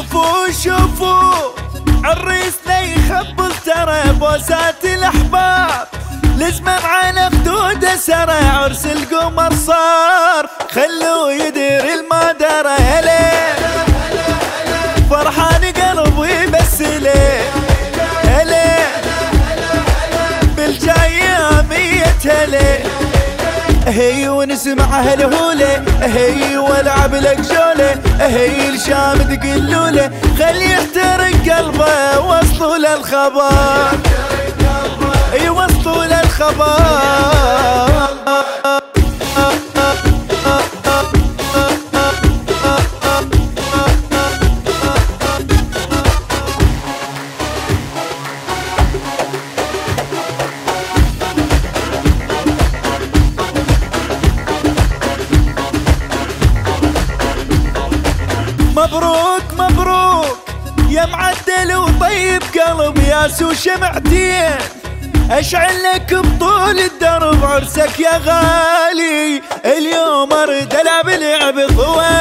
شوفوا شوفوا عريسنا يخبل ترى بوسات الأحباب لزمن على خدوده سرى عرس القمر صار خلوا يدير المدار هلا فرحان قلبي بس ليه هلا بالجاية مية هلا هي ونسمع هالهولة هي والعب لك جولة هي الشام تقلوله خلي يحترق قلبه وصلوا للخبر اي وصلوا للخبر. مبروك مبروك يا معدل وطيب قلب يا سو شمعتين اشعل لك بطول الدرب عرسك يا غالي اليوم ارد العب لعب ضوى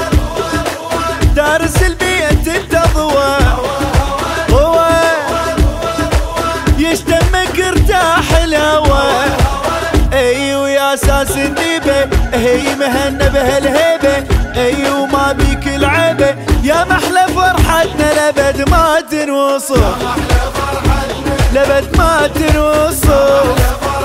دارس البيت انت ضوى ضوى يشتمك ارتاح الهوى ايوه يا اساس النيبه هي مهنه بهالهيبه ايوه ما بيك العيبه يا محلى فرحتنا لبد ما تنوصف لبد ما تنوصف.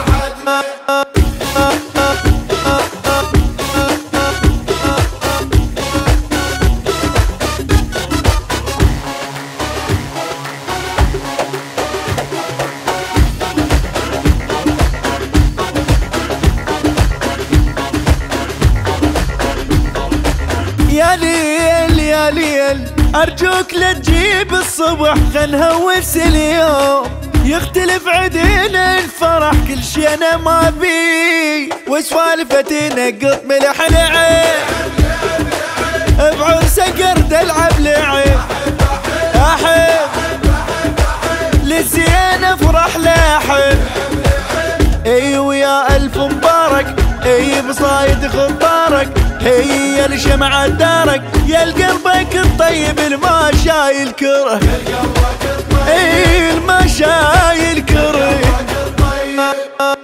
يا ليل يا ليل أرجوك لا تجيب الصبح خل نهوس اليوم يختلف عدين الفرح كل شي أنا ما بي وسوالفة نقط ملح العين بعرسك قرد العب لعب أحب للزين افرح لاحب ايوه يا ألف مبارك اي بصايد خطارك هي الشمعة دارك يا قلبك الطيب الما شايل كره اي الما شايل كره.